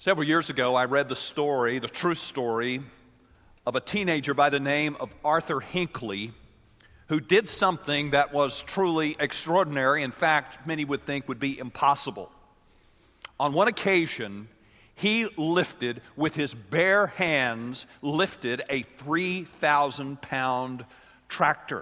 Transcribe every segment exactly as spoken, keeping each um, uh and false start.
Several years ago, I read the story, the true story, of a teenager by the name of Arthur Hinckley, who did something that was truly extraordinary. In fact, many would think would be impossible. On one occasion, he lifted, with his bare hands, lifted a three thousand pound tractor.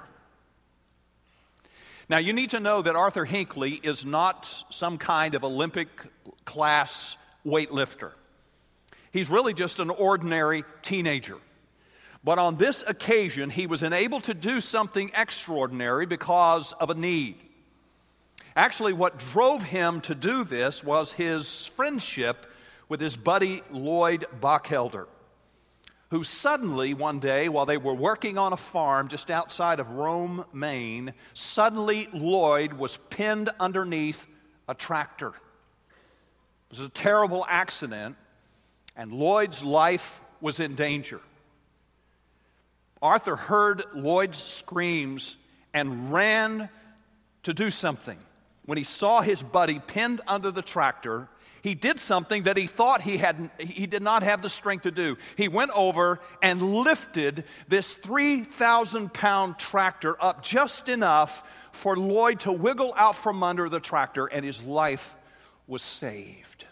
Now, you need to know that Arthur Hinckley is not some kind of Olympic class weightlifter. He's really just an ordinary teenager. But on this occasion, he was enabled to do something extraordinary because of a need. Actually, what drove him to do this was his friendship with his buddy Lloyd Bachhelder, who suddenly one day, while they were working on a farm just outside of Rome, Maine, suddenly Lloyd was pinned underneath a tractor. It was a terrible accident, and Lloyd's life was in danger. Arthur heard Lloyd's screams and ran to do something. When he saw his buddy pinned under the tractor, he did something that he thought he had he did not have the strength to do. He went over and lifted this three thousand pound tractor up just enough for Lloyd to wiggle out from under the tractor, and his life was saved.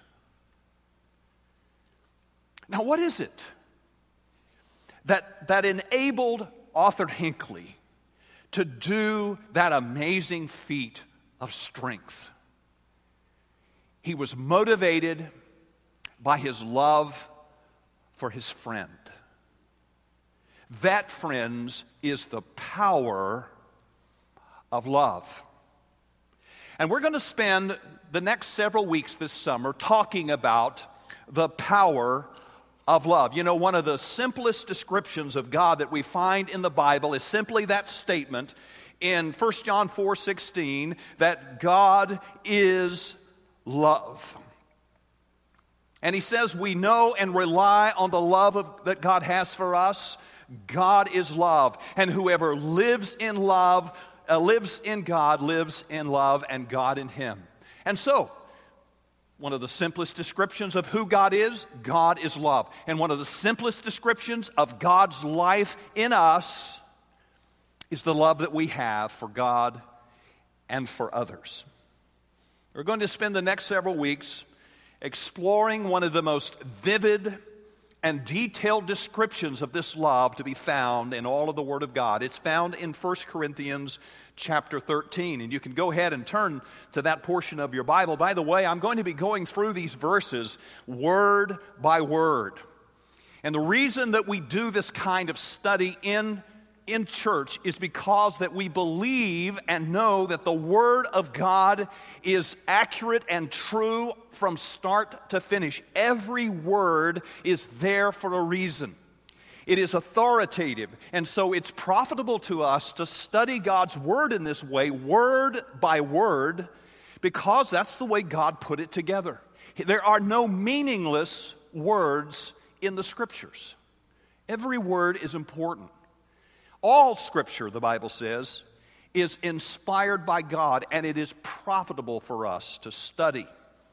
Now, what is it that, that enabled Arthur Hinckley to do that amazing feat of strength? He was motivated by his love for his friend. That, friends, is the power of love. And we're going to spend the next several weeks this summer talking about the power of love. You know, one of the simplest descriptions of God that we find in the Bible is simply that statement in First John four sixteen that God is love. And he says we know and rely on the love of, that God has for us. God is love. And whoever lives in love, uh, lives in God, lives in love, and God in him. And so, one of the simplest descriptions of who God is, God is love. And one of the simplest descriptions of God's life in us is the love that we have for God and for others. We're going to spend the next several weeks exploring one of the most vivid and detailed descriptions of this love to be found in all of the Word of God. It's found in First Corinthians chapter thirteen, and you can go ahead and turn to that portion of your Bible. By the way, I'm going to be going through these verses word by word. And the reason that we do this kind of study in in church is because that we believe and know that the Word of God is accurate and true from start to finish. Every word is there for a reason. It is authoritative, and so it's profitable to us to study God's Word in this way, word by word, because that's the way God put it together. There are no meaningless words in the Scriptures. Every word is important. All Scripture, the Bible says, is inspired by God, and it is profitable for us to study.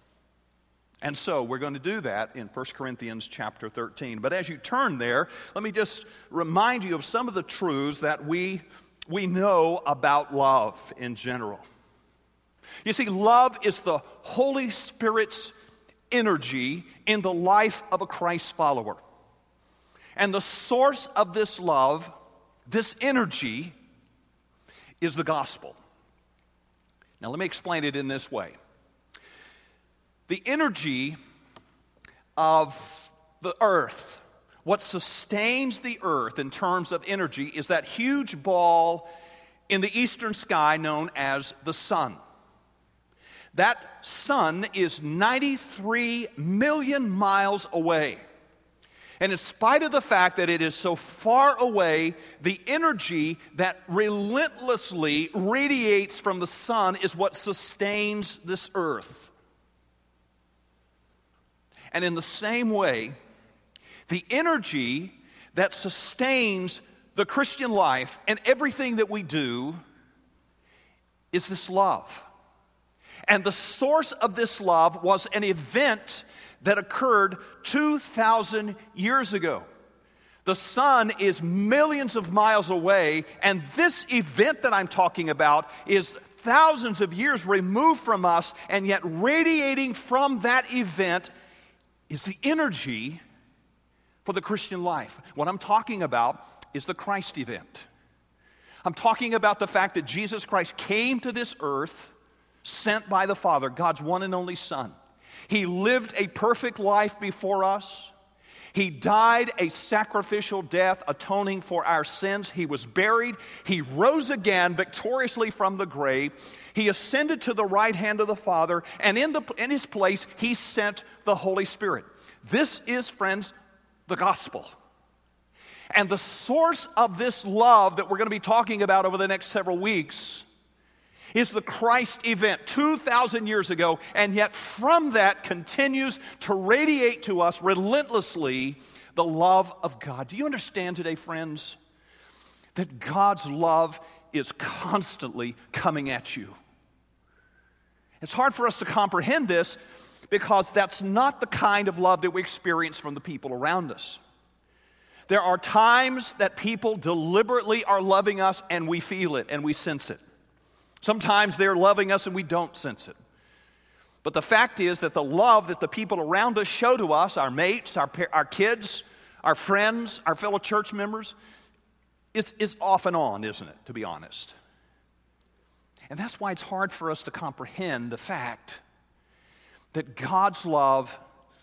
And so we're going to do that in First Corinthians chapter thirteen. But as you turn there, let me just remind you of some of the truths that we, we know about love in general. You see, love is the Holy Spirit's energy in the life of a Christ follower. And the source of this love, this energy, is the gospel. Now, let me explain it in this way. The energy of the earth, what sustains the earth in terms of energy, is that huge ball in the eastern sky known as the sun. That sun is ninety-three million miles away. And in spite of the fact that it is so far away, the energy that relentlessly radiates from the sun is what sustains this earth. And in the same way, the energy that sustains the Christian life and everything that we do is this love. And the source of this love was an event that occurred two thousand years ago. The sun is millions of miles away, and this event that I'm talking about is thousands of years removed from us, and yet radiating from that event is the energy for the Christian life. What I'm talking about is the Christ event. I'm talking about the fact that Jesus Christ came to this earth, sent by the Father, God's one and only Son. He lived a perfect life before us. He died a sacrificial death, atoning for our sins. He was buried. He rose again victoriously from the grave. He ascended to the right hand of the Father, and in, the, in his place, he sent the Holy Spirit. This is, friends, the gospel. And the source of this love that we're going to be talking about over the next several weeks is the Christ event two thousand years ago, and yet from that continues to radiate to us relentlessly the love of God. Do you understand today, friends, that God's love is constantly coming at you? It's hard for us to comprehend this because that's not the kind of love that we experience from the people around us. There are times that people deliberately are loving us and we feel it and we sense it. Sometimes they're loving us and we don't sense it. But the fact is that the love that the people around us show to us, our mates, our, our kids, our friends, our fellow church members, is, is off and on, isn't it, to be honest? And that's why it's hard for us to comprehend the fact that God's love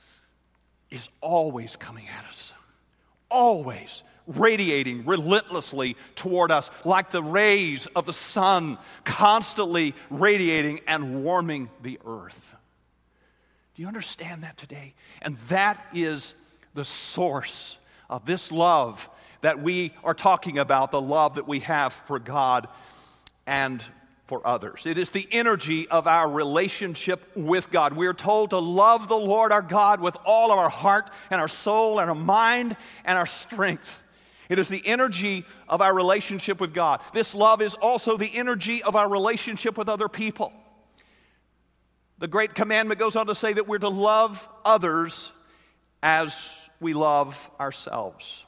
is always coming at us. Always radiating relentlessly toward us like the rays of the sun constantly radiating and warming the earth. Do you understand that today? And that is the source of this love that we are talking about, the love that we have for God and for others. It is the energy of our relationship with God. We are told to love the Lord our God with all of our heart and our soul and our mind and our strength. It is the energy of our relationship with God. This love is also the energy of our relationship with other people. The great commandment goes on to say that we're to love others as we love ourselves.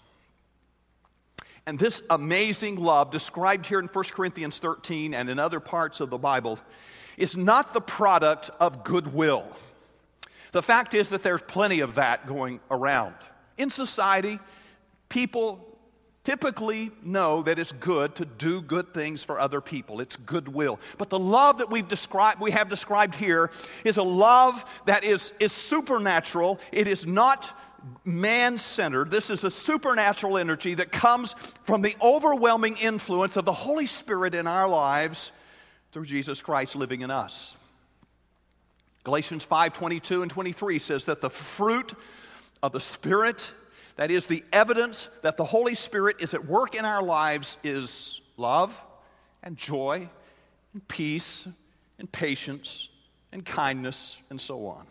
And this amazing love described here in First Corinthians thirteen and in other parts of the Bible is not the product of goodwill. The fact is that there's plenty of that going around. In society, people typically know that it's good to do good things for other people. It's goodwill. But the love that we've described, we have described here is a love that is, is supernatural. It is not man-centered. This is a supernatural energy that comes from the overwhelming influence of the Holy Spirit in our lives through Jesus Christ living in us. Galatians five twenty-two and twenty-three says that the fruit of the Spirit, that is the evidence that the Holy Spirit is at work in our lives, is love and joy and peace and patience and kindness and so on.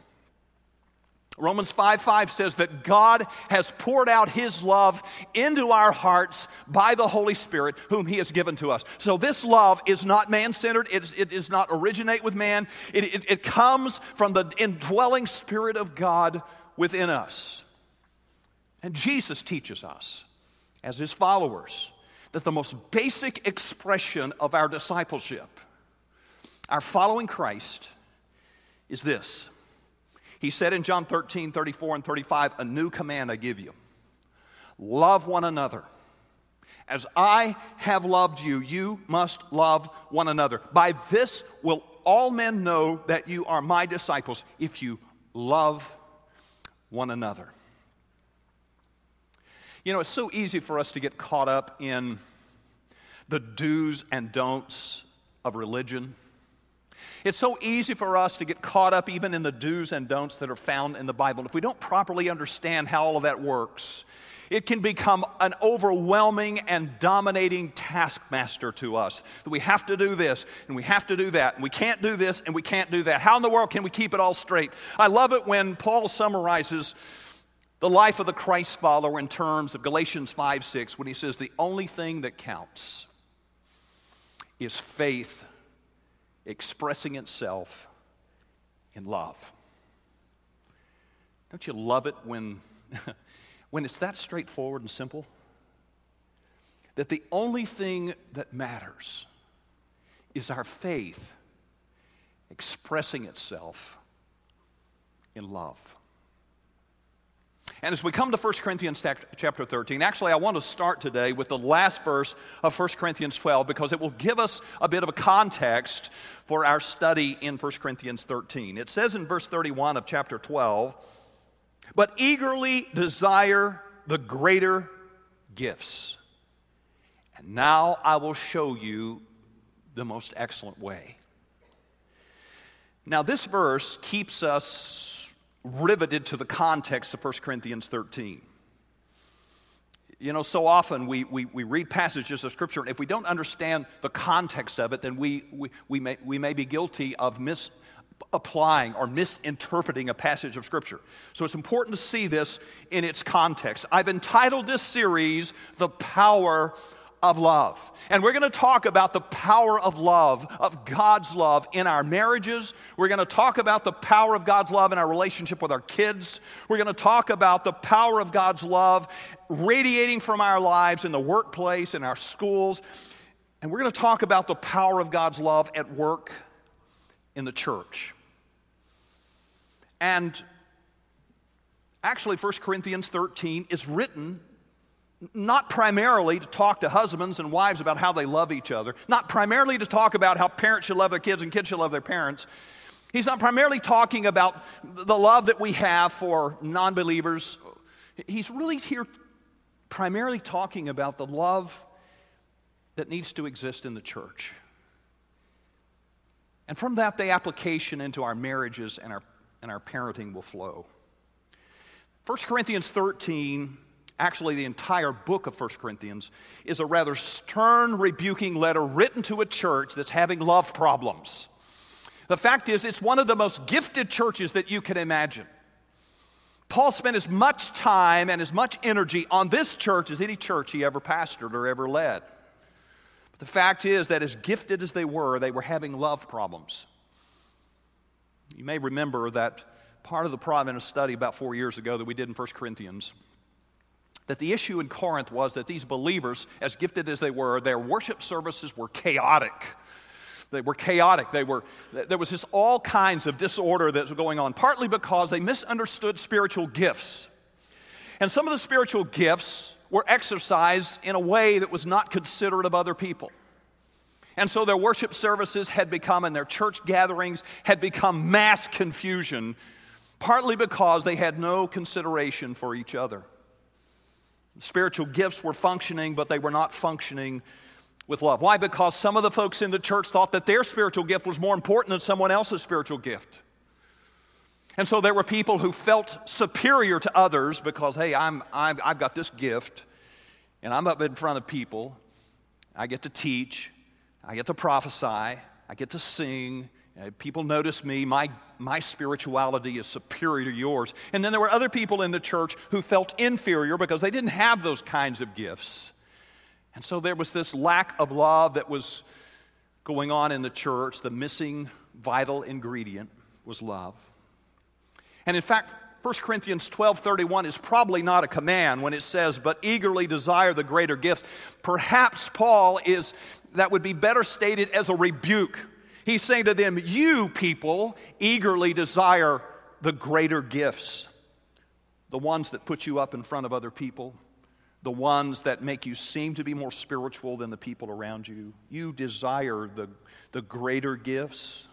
Romans five five says that God has poured out His love into our hearts by the Holy Spirit whom He has given to us. So this love is not man-centered. It, it does not originate with man. It, it, it comes from the indwelling Spirit of God within us. And Jesus teaches us, as His followers, that the most basic expression of our discipleship, our following Christ, is this. He said in John thirteen, thirty-four and thirty-five, a new command I give you. Love one another. As I have loved you, you must love one another. By this will all men know that you are my disciples, if you love one another. You know, it's so easy for us to get caught up in the do's and don'ts of religion. It's so easy for us to get caught up even in the do's and don'ts that are found in the Bible. If we don't properly understand how all of that works, it can become an overwhelming and dominating taskmaster to us. That we have to do this, and we have to do that, and we can't do this, and we can't do that. How in the world can we keep it all straight? I love it when Paul summarizes the life of the Christ follower in terms of Galatians five six, when he says the only thing that counts is faith expressing itself in love. Don't you love it when, when it's that straightforward and simple? That the only thing that matters is our faith expressing itself in love. And as we come to First Corinthians chapter thirteen, actually I want to start today with the last verse of First Corinthians twelve because it will give us a bit of a context for our study in First Corinthians thirteen. It says in verse thirty-one of chapter twelve, "But eagerly desire the greater gifts. And now I will show you the most excellent way." Now this verse keeps us riveted to the context of First Corinthians thirteen. You know, so often we, we, we read passages of Scripture, and if we don't understand the context of it, then we, we, we, may, we may be guilty of misapplying or misinterpreting a passage of Scripture. So it's important to see this in its context. I've entitled this series, "The Power of Love." And we're going to talk about the power of love, of God's love in our marriages. We're going to talk about the power of God's love in our relationship with our kids. We're going to talk about the power of God's love radiating from our lives in the workplace, in our schools. And we're going to talk about the power of God's love at work in the church. And actually, First Corinthians thirteen is written not primarily to talk to husbands and wives about how they love each other, not primarily to talk about how parents should love their kids and kids should love their parents. He's not primarily talking about the love that we have for non-believers. He's really here primarily talking about the love that needs to exist in the church. And from that, the application into our marriages and our, and our parenting will flow. First Corinthians thirteen, actually, the entire book of First Corinthians, is a rather stern, rebuking letter written to a church that's having love problems. The fact is, it's one of the most gifted churches that you can imagine. Paul spent as much time and as much energy on this church as any church he ever pastored or ever led. But the fact is that as gifted as they were, they were having love problems. You may remember that part of the problem in a study about four years ago that we did in First Corinthians, that the issue in Corinth was that these believers, as gifted as they were, their worship services were chaotic. They were chaotic. They were, there was just all kinds of disorder that was going on, partly because they misunderstood spiritual gifts. And some of the spiritual gifts were exercised in a way that was not considerate of other people. And so their worship services had become, and their church gatherings had become mass confusion, partly because they had no consideration for each other. Spiritual gifts were functioning, but they were not functioning with love. Why? Because some of the folks in the church thought that their spiritual gift was more important than someone else's spiritual gift. And so there were people who felt superior to others because, hey, I'm, I've, I've got this gift, and I'm up in front of people. I get to teach. I get to prophesy. I get to sing. Uh, people notice me. My, my spirituality is superior to yours. And then there were other people in the church who felt inferior because they didn't have those kinds of gifts. And so there was this lack of love that was going on in the church. The missing vital ingredient was love. And in fact, First Corinthians twelve thirty-one is probably not a command when it says, "But eagerly desire the greater gifts." Perhaps Paul is, that would be better stated as a rebuke. He's saying to them, you people eagerly desire the greater gifts, the ones that put you up in front of other people, the ones that make you seem to be more spiritual than the people around you. You desire the, the greater gifts.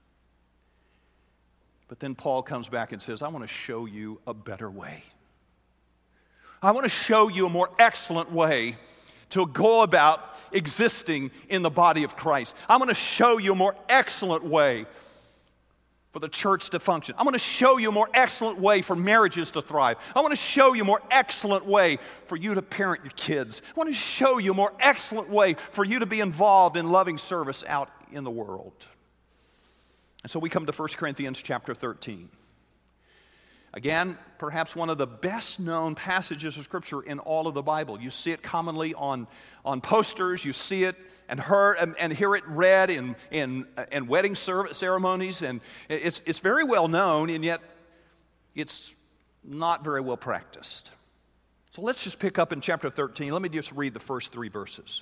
But then Paul comes back and says, I want to show you a better way. I want to show you a more excellent way to go about existing in the body of Christ. I'm going to show you a more excellent way for the church to function. I'm going to show you a more excellent way for marriages to thrive. I want to show you a more excellent way for you to parent your kids. I want to show you a more excellent way for you to be involved in loving service out in the world. And so we come to First Corinthians chapter thirteen. Again, perhaps one of the best known passages of Scripture in all of the Bible. You see it commonly on, on posters. You see it and heard and, and hear it read in, in, in wedding ceremonies. And it's, it's very well known, and yet it's not very well practiced. So let's just pick up in chapter thirteen. Let me just read the first three verses.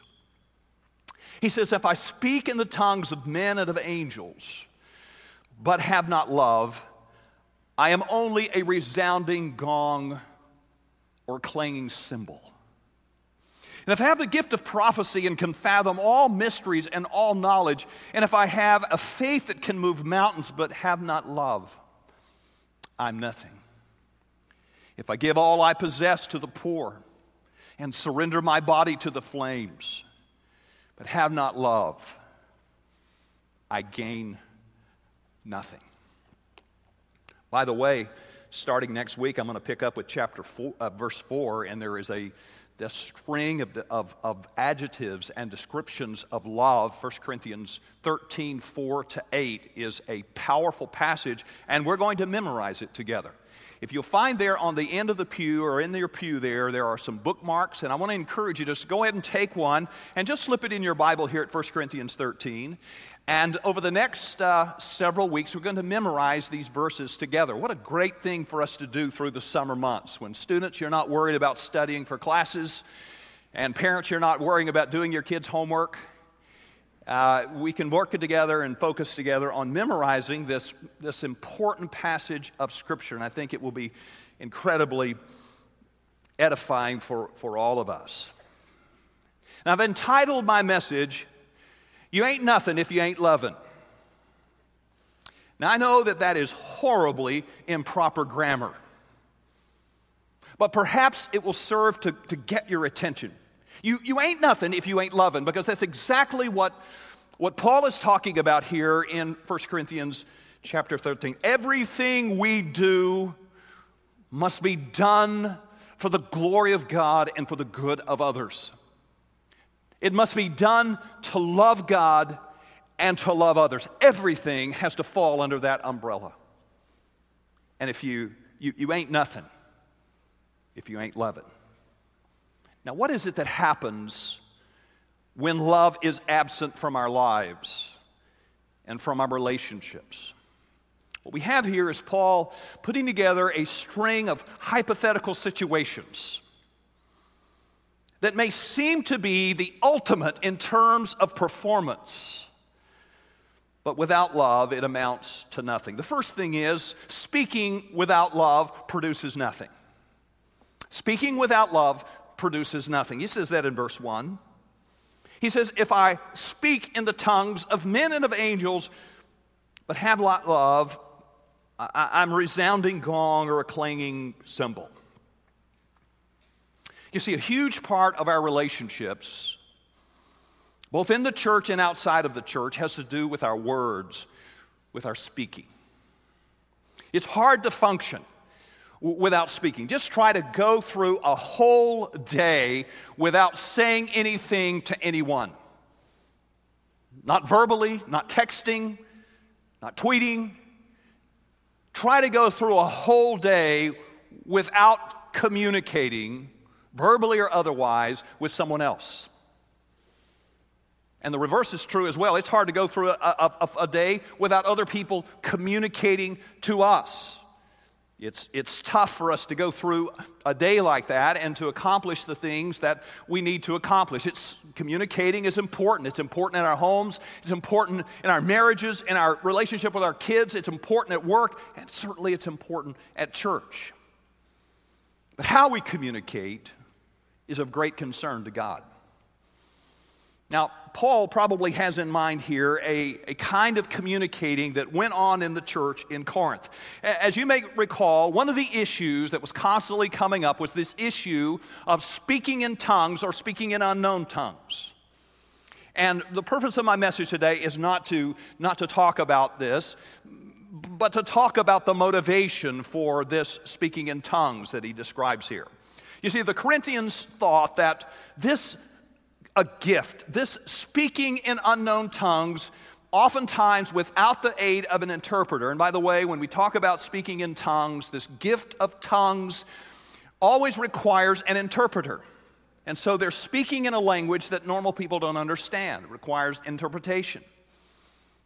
He says, if I speak in the tongues of men and of angels, but have not love, I am only a resounding gong or clanging cymbal. And if I have the gift of prophecy and can fathom all mysteries and all knowledge, and if I have a faith that can move mountains but have not love, I'm nothing. If I give all I possess to the poor and surrender my body to the flames, but have not love, I gain nothing. By the way, starting next week, I'm going to pick up with chapter four, uh, verse four, and there is a, a string of, of, of adjectives and descriptions of love. First Corinthians thirteen, four to eight is a powerful passage, and we're going to memorize it together. If you'll find there on the end of the pew or in your pew there, there are some bookmarks, and I want to encourage you to just go ahead and take one and just slip it in your Bible here at First Corinthians thirteen. And over the next uh, several weeks, we're going to memorize these verses together. What a great thing for us to do through the summer months. When students, you're not worried about studying for classes, and parents, you're not worrying about doing your kids' homework. Uh, we can work together and focus together on memorizing this, this important passage of Scripture, and I think it will be incredibly edifying for, for all of us. Now, I've entitled my message, You Ain't Nothing If You Ain't Lovin'. Now, I know that that is horribly improper grammar, but perhaps it will serve to, to get your attention. You, you ain't nothing if you ain't loving, because that's exactly what, what Paul is talking about here in First Corinthians chapter thirteen. Everything we do must be done for the glory of God and for the good of others. It must be done to love God and to love others. Everything has to fall under that umbrella. And if you, you, you ain't nothing if you ain't loving. Now, what is it that happens when love is absent from our lives and from our relationships? What we have here is Paul putting together a string of hypothetical situations that may seem to be the ultimate in terms of performance, but without love, it amounts to nothing. The first thing is, speaking without love produces nothing. Speaking without love produces nothing. He says that in verse one. He says, if I speak in the tongues of men and of angels, but have not love, I, I'm a resounding gong or a clanging cymbal. You see, a huge part of our relationships, both in the church and outside of the church, has to do with our words, with our speaking. It's hard to function without speaking. Just try to go through a whole day without saying anything to anyone. Not verbally, not texting, not tweeting. Try to go through a whole day without communicating, verbally or otherwise, with someone else. And the reverse is true as well. It's hard to go through a, a, a day without other people communicating to us. It's, it's tough for us to go through a day like that and to accomplish the things that we need to accomplish. It's, communicating is important. It's important in our homes. It's important in our marriages, in our relationship with our kids. It's important at work, and certainly it's important at church. But how we communicate is of great concern to God. Now, Paul probably has in mind here a, a kind of communicating that went on in the church in Corinth. As you may recall, one of the issues that was constantly coming up was this issue of speaking in tongues or speaking in unknown tongues. And the purpose of my message today is not to, not to talk about this, but to talk about the motivation for this speaking in tongues that he describes here. You see, the Corinthians thought that this a gift, this speaking in unknown tongues, oftentimes without the aid of an interpreter. And by the way, when we talk about speaking in tongues, this gift of tongues always requires an interpreter. And so they're speaking in a language that normal people don't understand. It requires interpretation.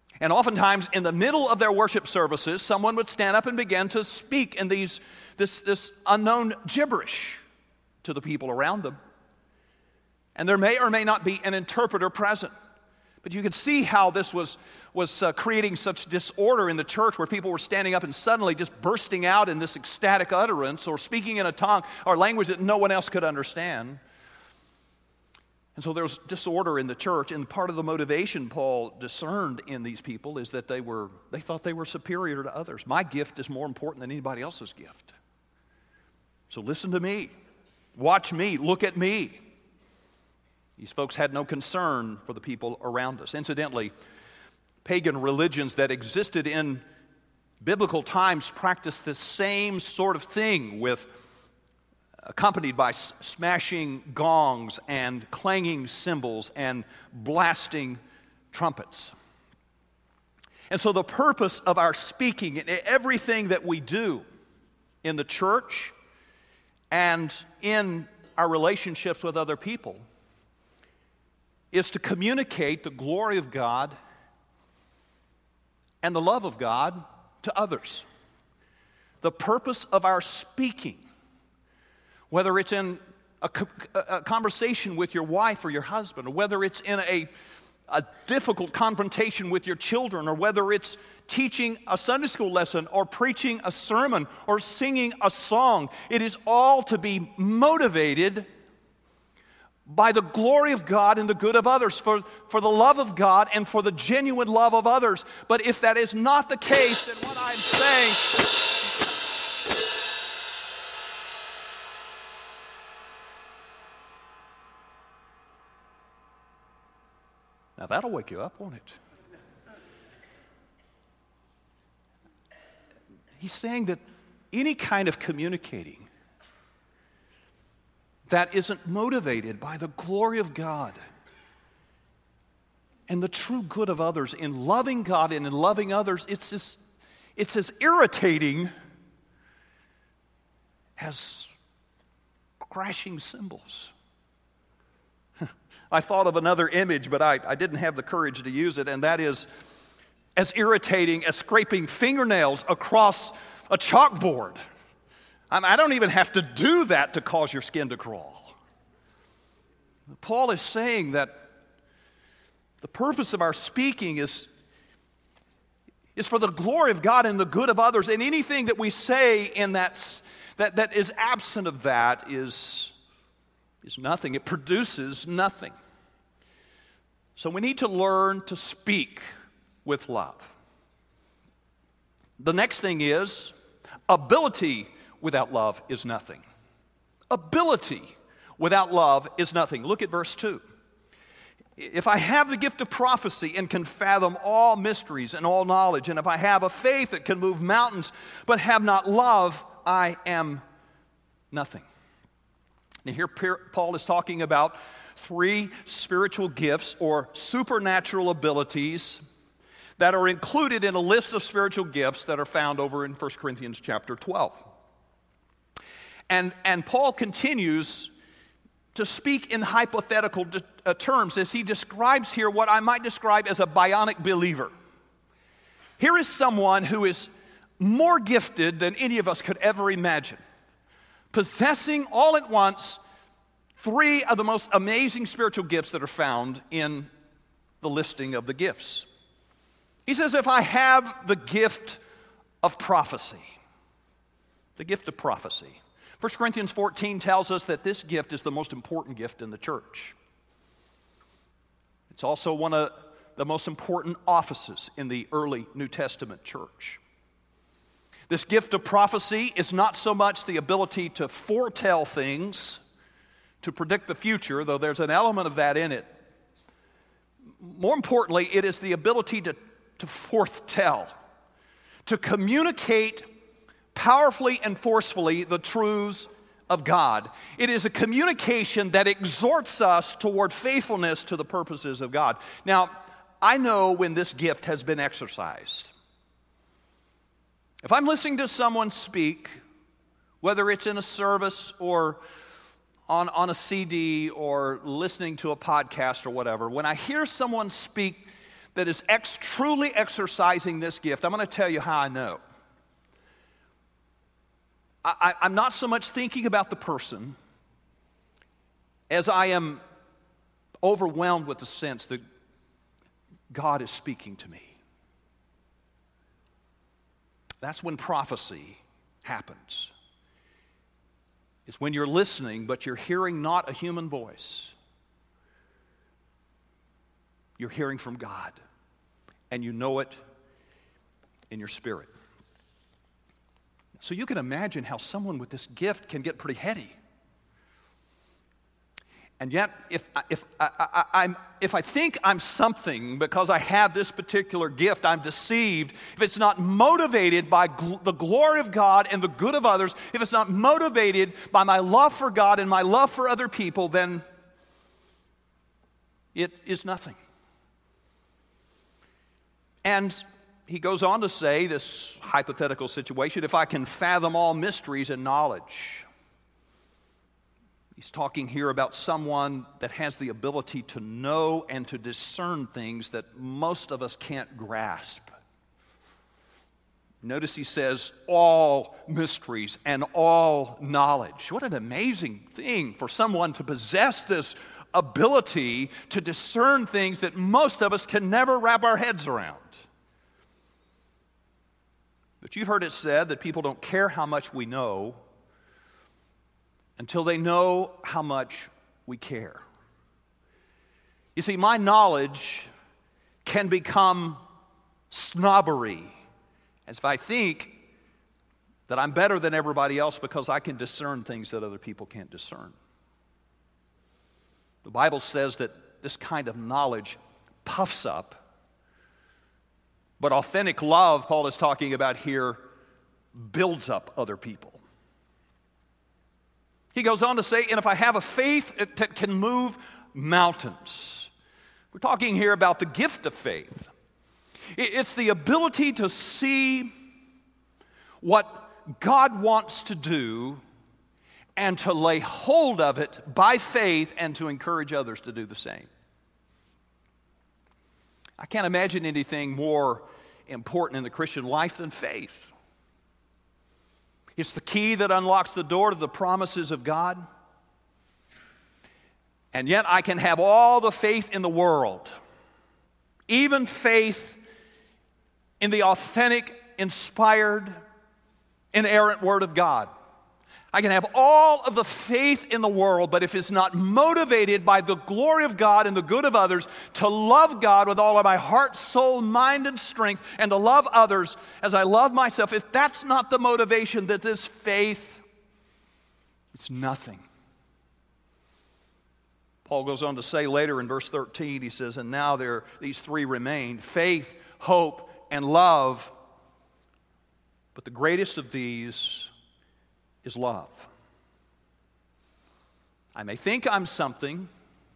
And oftentimes, in the middle of their worship services, someone would stand up and begin to speak in these, this, this unknown gibberish to the people around them. And there may or may not be an interpreter present. But you could see how this was, was uh, creating such disorder in the church, where people were standing up and suddenly just bursting out in this ecstatic utterance or speaking in a tongue or language that no one else could understand. And so there's disorder in the church, and part of the motivation Paul discerned in these people is that they were they thought they were superior to others. My gift is more important than anybody else's gift. So listen to me. Watch me. Look at me. These folks had no concern for the people around us. Incidentally, pagan religions that existed in biblical times practiced the same sort of thing, with accompanied by s- smashing gongs and clanging cymbals and blasting trumpets. And so the purpose of our speaking and everything that we do in the church and in our relationships with other people is to communicate the glory of God and the love of God to others. The purpose of our speaking, whether it's in a, a conversation with your wife or your husband, or whether it's in a, a difficult confrontation with your children, or whether it's teaching a Sunday school lesson or preaching a sermon or singing a song, it is all to be motivated by the glory of God and the good of others, for, for the love of God and for the genuine love of others. But if that is not the case, then what I'm saying... Now that'll wake you up, won't it? He's saying that any kind of communicating that isn't motivated by the glory of God and the true good of others, in loving God and in loving others, it's as, it's as irritating as crashing cymbals. I thought of another image, but I, I didn't have the courage to use it, and that is as irritating as scraping fingernails across a chalkboard. I mean, I don't even have to do that to cause your skin to crawl. Paul is saying that the purpose of our speaking is, is for the glory of God and the good of others, and anything that we say in that, that, that is absent of that is, is nothing. It produces nothing. So we need to learn to speak with love. The next thing is ability without love is nothing. Ability without love is nothing. Look at verse two. If I have the gift of prophecy and can fathom all mysteries and all knowledge, and if I have a faith that can move mountains but have not love, I am nothing. Now here Paul is talking about three spiritual gifts or supernatural abilities that are included in a list of spiritual gifts that are found over in First Corinthians chapter twelve. And, and Paul continues to speak in hypothetical de- uh, terms as he describes here what I might describe as a bionic believer. Here is someone who is more gifted than any of us could ever imagine, possessing all at once three of the most amazing spiritual gifts that are found in the listing of the gifts. He says, if I have the gift of prophecy, the gift of prophecy. First Corinthians fourteen tells us that this gift is the most important gift in the church. It's also one of the most important offices in the early New Testament church. This gift of prophecy is not so much the ability to foretell things, to predict the future, though there's an element of that in it. More importantly, it is the ability to, to foretell, to communicate powerfully and forcefully the truths of God. It is a communication that exhorts us toward faithfulness to the purposes of God. Now, I know when this gift has been exercised. If I'm listening to someone speak, whether it's in a service or on, on a C D or listening to a podcast or whatever, when I hear someone speak that is ex- truly exercising this gift, I'm going to tell you how I know. I, I, I'm not so much thinking about the person as I am overwhelmed with the sense that God is speaking to me. That's when prophecy happens. It's when you're listening, but you're hearing not a human voice. You're hearing from God, and you know it in your spirit. So you can imagine how someone with this gift can get pretty heady. And yet, if, if, I, I, I'm, if I think I'm something because I have this particular gift, I'm deceived. If it's not motivated by gl- the glory of God and the good of others, if it's not motivated by my love for God and my love for other people, then it is nothing. And he goes on to say, this hypothetical situation, if I can fathom all mysteries and knowledge. He's talking here about someone that has the ability to know and to discern things that most of us can't grasp. Notice he says, all mysteries and all knowledge. What an amazing thing for someone to possess this ability to discern things that most of us can never wrap our heads around. But you've heard it said that people don't care how much we know until they know how much we care. You see, my knowledge can become snobbery, as if I think that I'm better than everybody else because I can discern things that other people can't discern. The Bible says that this kind of knowledge puffs up, but authentic love, Paul is talking about here, builds up other people. He goes on to say, and if I have a faith that can move mountains. We're talking here about the gift of faith. It's the ability to see what God wants to do and to lay hold of it by faith and to encourage others to do the same. I can't imagine anything more important in the Christian life than faith. It's the key that unlocks the door to the promises of God. And yet I can have all the faith in the world, even faith in the authentic, inspired, inerrant Word of God. I can have all of the faith in the world, but if it's not motivated by the glory of God and the good of others, to love God with all of my heart, soul, mind, and strength, and to love others as I love myself, if that's not the motivation, that this faith, it's nothing. Paul goes on to say later in verse thirteen, he says, and now there these three remain, faith, hope, and love. But the greatest of these is love. I may think I'm something,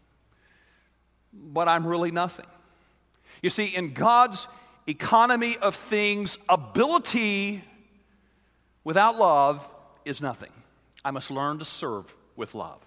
but I'm really nothing. You see, in God's economy of things, ability without love is nothing. I must learn to serve with love.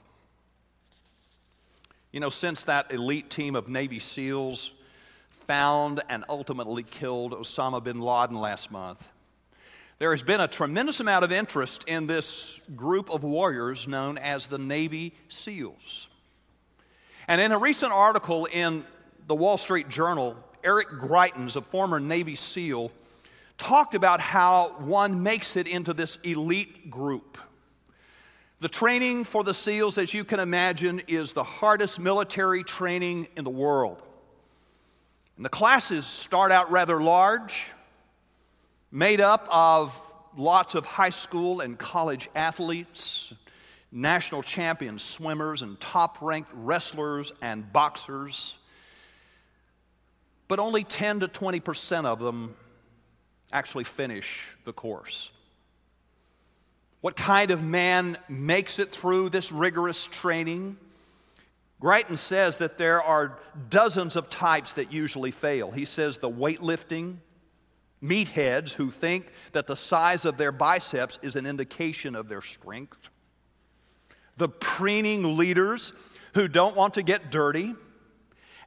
You know, since that elite team of Navy SEALs found and ultimately killed Osama bin Laden last month, there has been a tremendous amount of interest in this group of warriors known as the Navy SEALs. And in a recent article in the Wall Street Journal, Eric Greitens, a former Navy SEAL, talked about how one makes it into this elite group. The training for the SEALs, as you can imagine, is the hardest military training in the world. And the classes start out rather large, made up of lots of high school and college athletes, national champion swimmers, and top-ranked wrestlers and boxers. But only ten to twenty percent of them actually finish the course. What kind of man makes it through this rigorous training? Greitens says that there are dozens of types that usually fail. He says the weightlifting meatheads who think that the size of their biceps is an indication of their strength. The preening leaders who don't want to get dirty.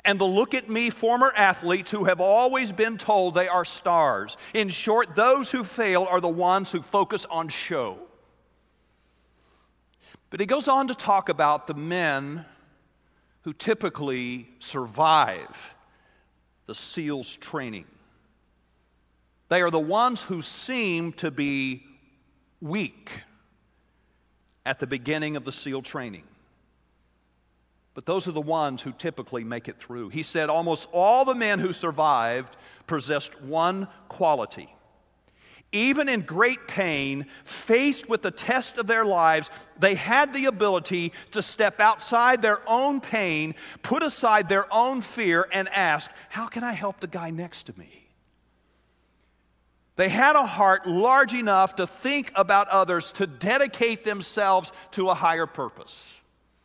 and the look-at-me former athletes who have always been told they are stars. In short, those who fail are the ones who focus on show. But he goes on to talk about the men who typically survive the SEALs training. They are the ones who seem to be weak at the beginning of the SEAL training. But those are the ones who typically make it through. He said almost all the men who survived possessed one quality. Even in great pain, faced with the test of their lives, they had the ability to step outside their own pain, put aside their own fear, and ask, how can I help the guy next to me? They had a heart large enough to think about others, to dedicate themselves to a higher purpose.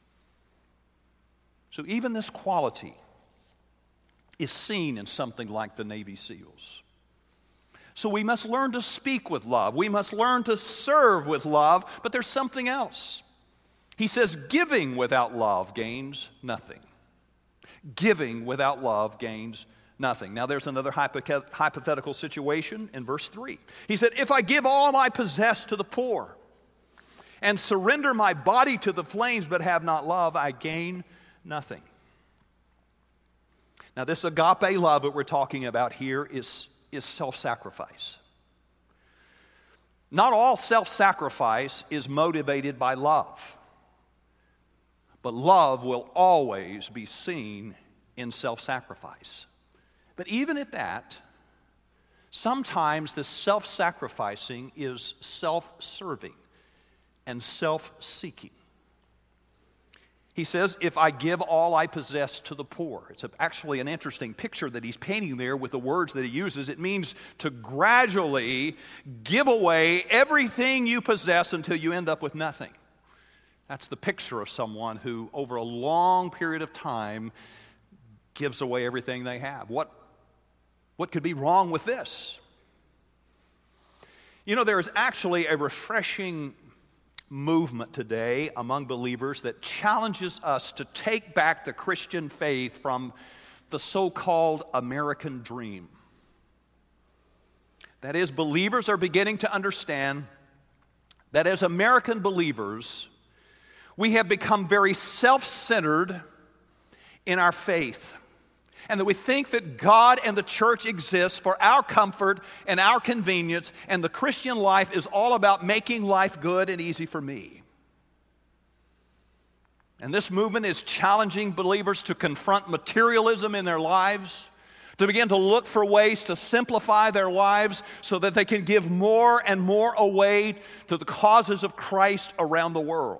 So even this quality is seen in something like the Navy SEALs. So we must learn to speak with love. We must learn to serve with love, but there's something else. He says giving without love gains nothing. Giving without love gains nothing. Now there's another hypothetical situation in verse three. He said, if I give all I possess to the poor and surrender my body to the flames but have not love, I gain nothing. Now this agape love that we're talking about here is is self-sacrifice. Not all self-sacrifice is motivated by love, but love will always be seen in self-sacrifice. But even at that, sometimes the self-sacrificing is self-serving and self-seeking. He says, if I give all I possess to the poor. It's actually an interesting picture that he's painting there with the words that he uses. It means to gradually give away everything you possess until you end up with nothing. That's the picture of someone who, over a long period of time, gives away everything they have. What, what could be wrong with this? You know, there is actually a refreshing movement today among believers that challenges us to take back the Christian faith from the so-called American dream. That is, believers are beginning to understand that as American believers, we have become very self-centered in our faith, and that we think that God and the church exists for our comfort and our convenience, and the Christian life is all about making life good and easy for me. And this movement is challenging believers to confront materialism in their lives, to begin to look for ways to simplify their lives so that they can give more and more away to the causes of Christ around the world.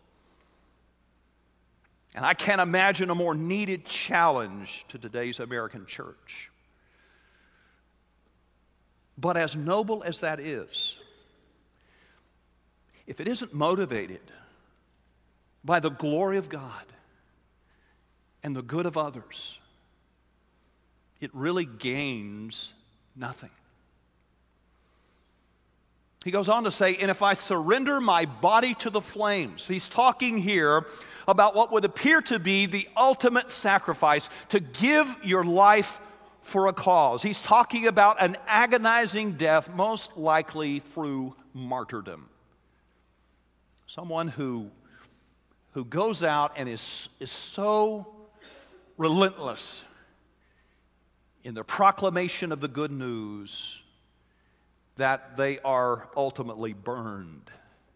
And I can't imagine a more needed challenge to today's American church. But as noble as that is, if it isn't motivated by the glory of God and the good of others, it really gains nothing. He goes on to say, and if I surrender my body to the flames, he's talking here about what would appear to be the ultimate sacrifice, to give your life for a cause. He's talking about an agonizing death, most likely through martyrdom. Someone who, who goes out and is, is so relentless in the proclamation of the good news that they are ultimately burned.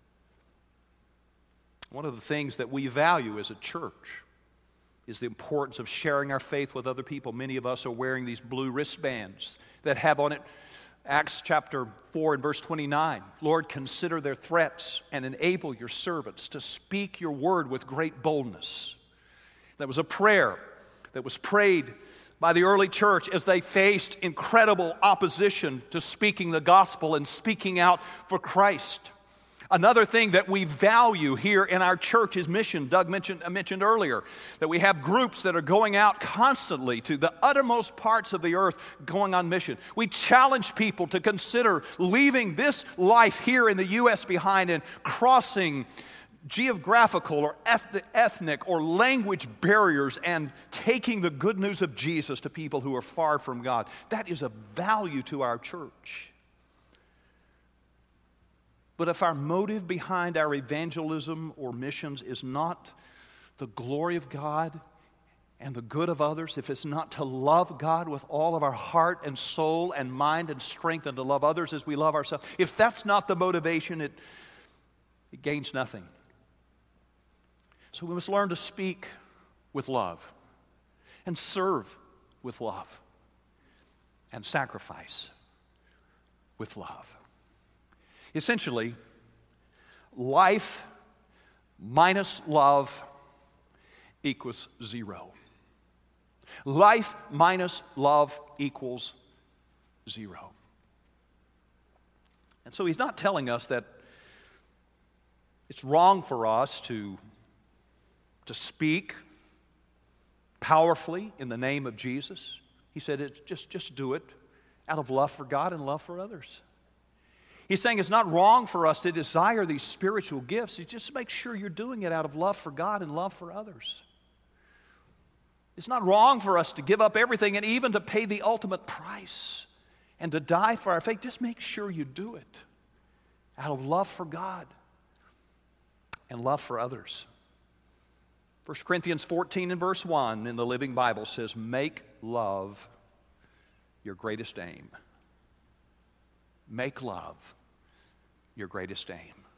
One of the things that we value as a church is the importance of sharing our faith with other people. Many of us are wearing these blue wristbands that have on it Acts chapter four and verse twenty-nine. Lord, consider their threats and enable your servants to speak your word with great boldness. That was a prayer that was prayed by the early church as they faced incredible opposition to speaking the gospel and speaking out for Christ. Another thing that we value here in our church is mission. Doug mentioned, I mentioned earlier that we have groups that are going out constantly to the uttermost parts of the earth going on mission. We challenge people to consider leaving this life here in the U S behind and crossing geographical or ethnic or language barriers and taking the good news of Jesus to people who are far from God. That is of value to our church. But if our motive behind our evangelism or missions is not the glory of God and the good of others, if it's not to love God with all of our heart and soul and mind and strength and to love others as we love ourselves, if that's not the motivation, it, it gains nothing. So we must learn to speak with love and serve with love and sacrifice with love. Essentially, life minus love equals zero. Life minus love equals zero. And so he's not telling us that it's wrong for us to to speak powerfully in the name of Jesus. He said, it, just, just do it out of love for God and love for others. He's saying it's not wrong for us to desire these spiritual gifts. It's just make sure you're doing it out of love for God and love for others. It's not wrong for us to give up everything and even to pay the ultimate price and to die for our faith. Just make sure you do it out of love for God and love for others. First Corinthians fourteen and verse one in the Living Bible says, make love your greatest aim. Make love your greatest aim.